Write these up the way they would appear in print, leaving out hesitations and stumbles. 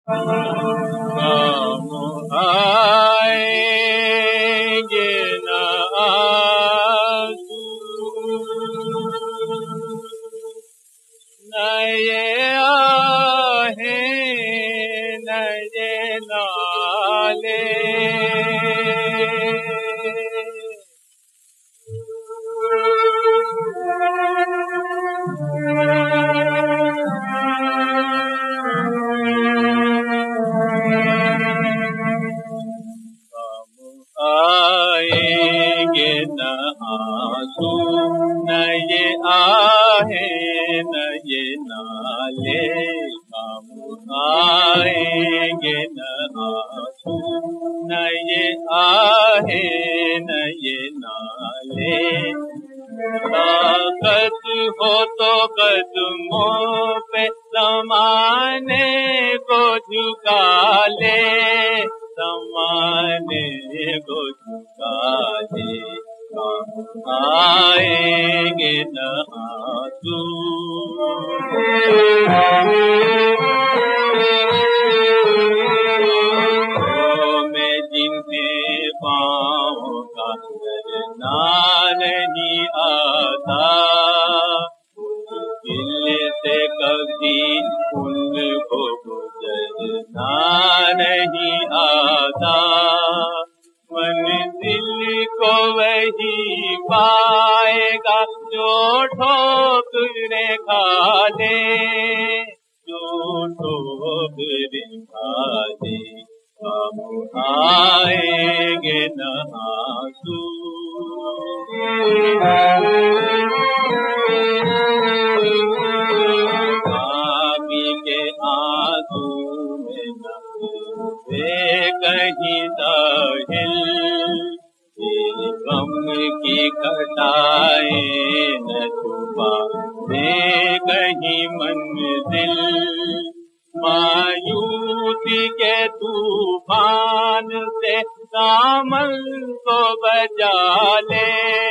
काम आएंगे न आंसू, न ये आहें, न ये नाले। आएंगे न आंसू, न ये आहें, न ये नाले। काम आएंगे न आंसू, न ये आहें, न ये नाले। ताकत हो तो कदमों पे ज़माने को झुका ले, ज़माने को झुका ले। काम आएंगे न आंसू। मैं जिन्हें पाँव का डरना नहीं आता, दिल से कभी उनको गुजरना नहीं आता। मंजिल को वही पाएगा जो ठोकरें खा ले, जो ठोकरें खा ले। काम आएंगे न आंसू। पापी के आंसू में न डूबे कहीं साहिल, ये गम की घटाएं न छुपा दे कहीं मंजिल। मायूसी के तूफान से दामन को बचा ले,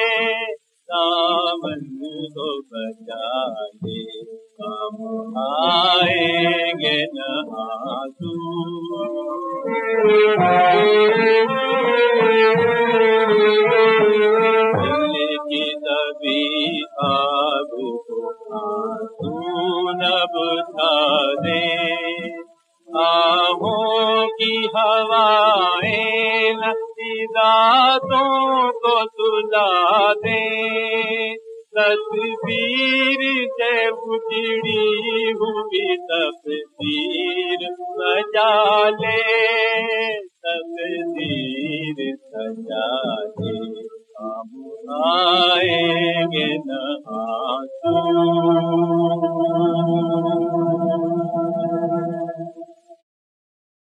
दामन को बचा ले। काम आएंगे न आंसू। दिल की दबी आग को आंसू न बुझा दे, आहों की हवाएं न रातों को सुला दे। तस्वीर से उजड़ी हुई तस्वीर सजा ले, तस्वीर सजा ले। काम आएंगे न आंसू।